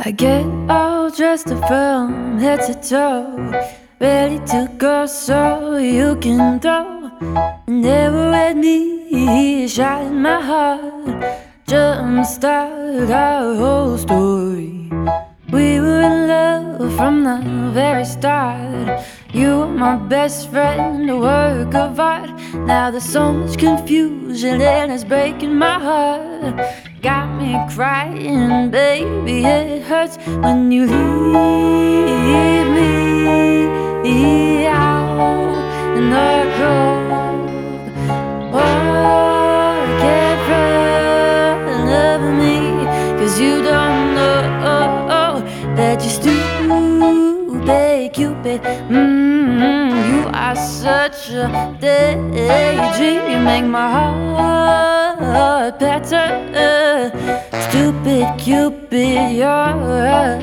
I get all dressed up from head to toe, ready to go so you can throw. Never at me, shot in my heart, jumpstart our whole story. We were in love from the very start. You were my best friend, a work of art. Now there's so much confusion and it's breaking my heart. Got me crying, baby, it hurts when you leave me out in the cold. Oh, get rid of me, 'cause you don't know that you're stupid, Cupid. You are such a daydream. You make my heart better. Stupid Cupid, you're a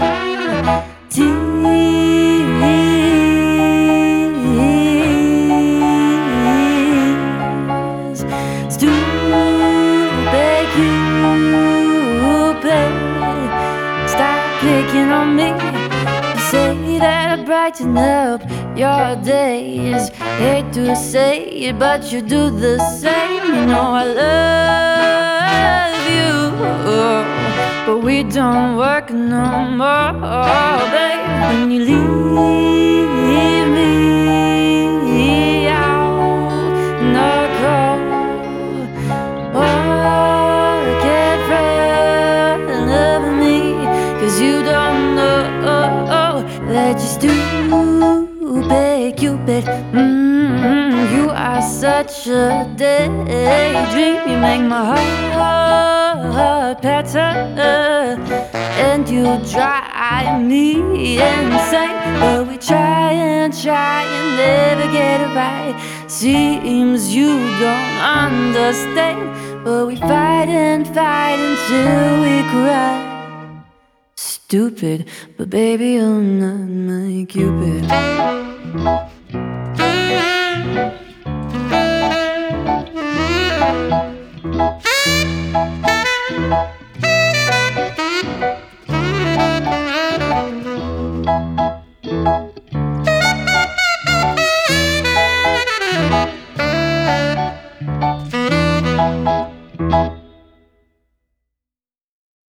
tease. Stupid Cupid, stop picking on me. You say that I brighten up your days. Hate to say it, but you do the same. You know I love you, but we don't work no more, babe. When you leave me out in the cold, oh, get rid of me, 'cause you don't know that you're stupid, Cupid. You are such a daydream. You make my heart better, and you drive me insane. But we try and never get it right. Seems you don't understand, but we fight until we cry. Stupid, but baby, you're not my Cupid.